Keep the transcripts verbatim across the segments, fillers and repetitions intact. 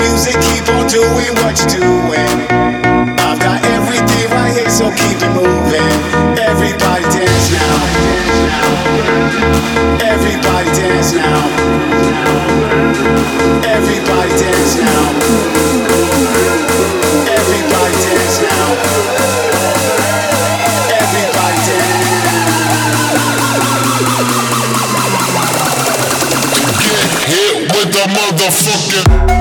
music keep on doing what you're doing. I've got everything right here, so keep it moving. Everybody dance now. Everybody dance now. Everybody dance now. Everybody dance now. Everybody dance. Get hit with the motherfucking.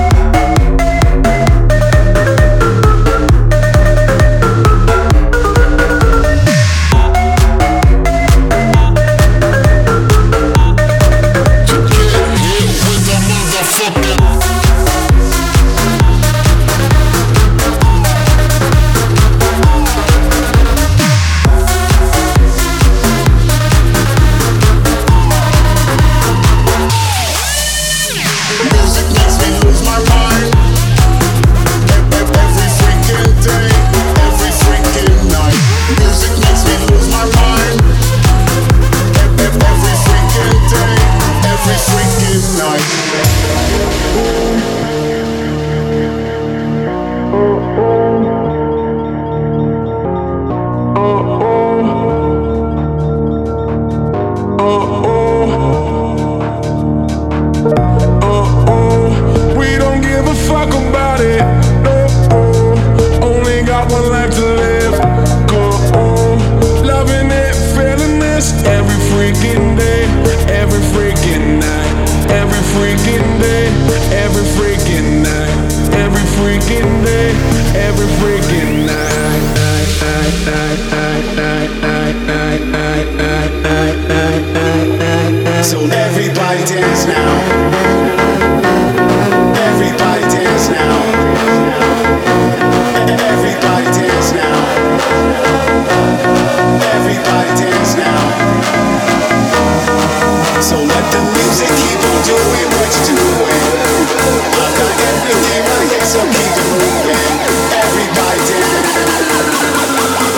So everybody dance now. Everybody dance now. Everybody dance now. Everybody dance now. So let the music keep on doing what you're doing. I've got everything right here, so keep it moving. Everybody dance.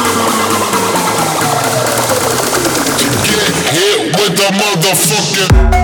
Get hit with the motherfucking.